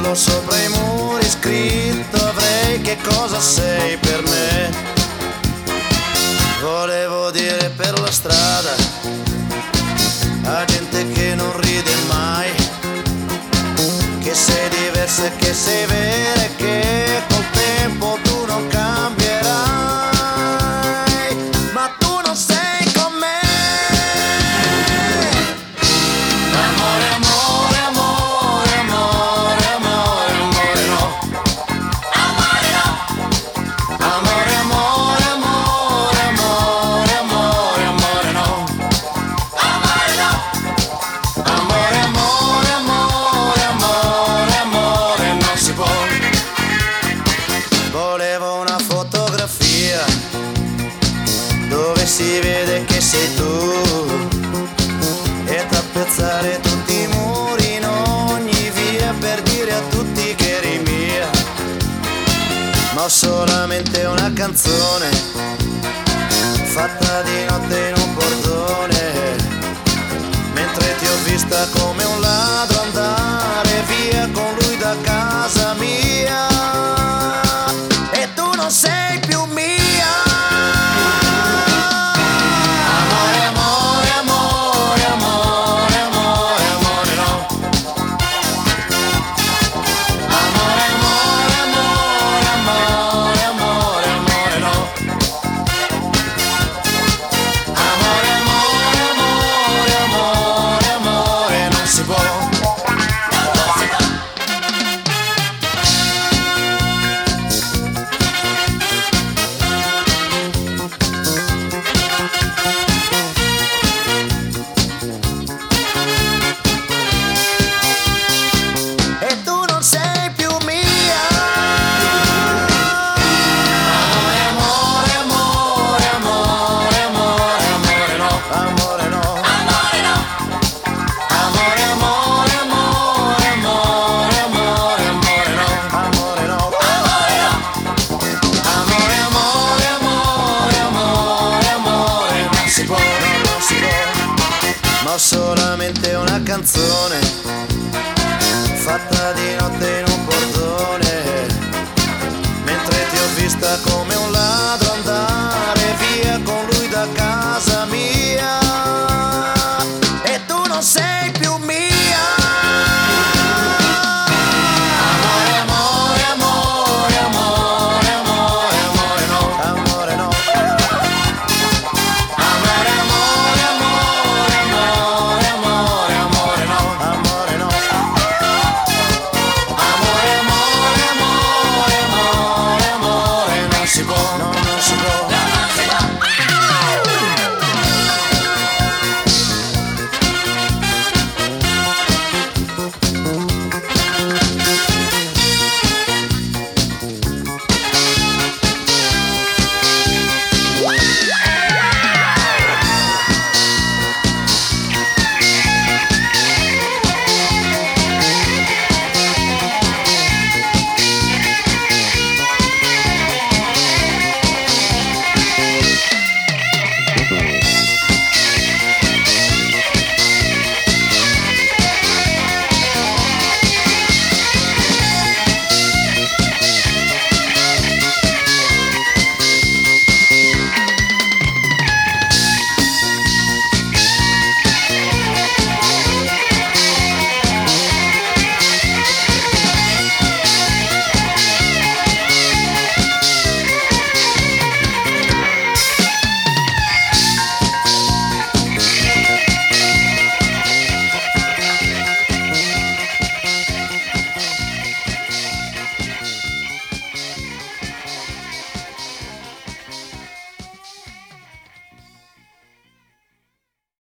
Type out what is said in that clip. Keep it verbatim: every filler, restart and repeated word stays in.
Avevo sopra i muri scritto avrei che cosa sei per me. Volevo dire per la strada a gente che non ride mai che sei diversa e che sei vera e che col tempo tu non cambierai, ma tu non sei con me. Amore, amore, amore, amore, amore, amore no. Amore no. Amore, amore, amore, amore, amore, amore no. Amore no. Amore, amore, amore, amore, amore non si può. Volevo una fotografia dove si vede che sei tu e tappezzare tutti i muri in ogni via per dire a tutti che eri mia. Ma ho solamente una canzone fatta di notte in un portone, mentre ti ho vista come